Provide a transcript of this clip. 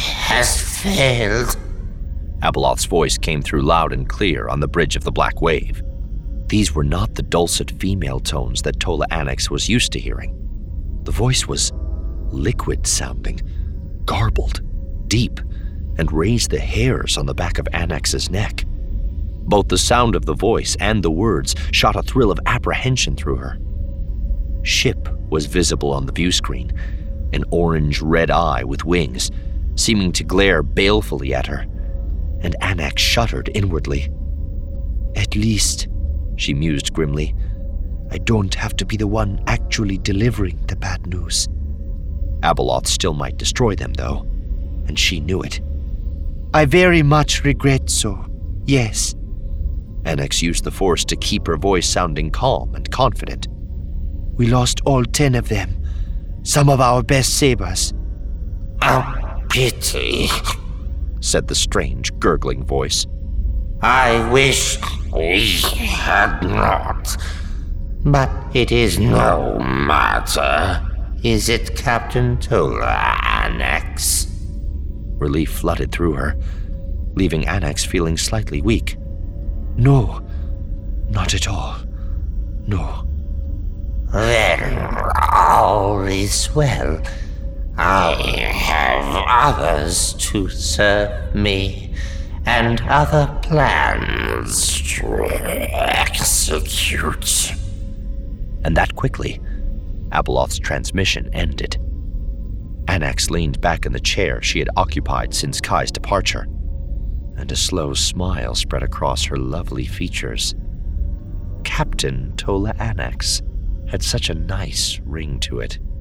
has failed. Abeloth's voice came through loud and clear on the bridge of the Black Wave. These were not the dulcet female tones that Tola Annex was used to hearing. The voice was liquid-sounding, garbled, deep, and raised the hairs on the back of Annex's neck. Both the sound of the voice and the words shot a thrill of apprehension through her. Ship was visible on the view screen, an orange-red eye with wings, seeming to glare balefully at her, and Annex shuddered inwardly. "At least," she mused grimly, "I don't have to be the one actually delivering the bad news." Abeloth still might destroy them, though, and she knew it. "I very much regret so, yes." Annex used the Force to keep her voice sounding calm and confident. "We lost all 10 of them, some of our best sabers." "A pity," said the strange, gurgling voice. "I wish we had not. But it is no matter, is it, Captain Tola Annex?" Relief flooded through her, leaving Annex feeling slightly weak. "No, not at all. No." "Then all is well. I have others to serve me, and other plans to execute." And that quickly, Abeloth's transmission ended. Annex leaned back in the chair she had occupied since Kai's departure, and a slow smile spread across her lovely features. Captain Tola Annex had such a nice ring to it.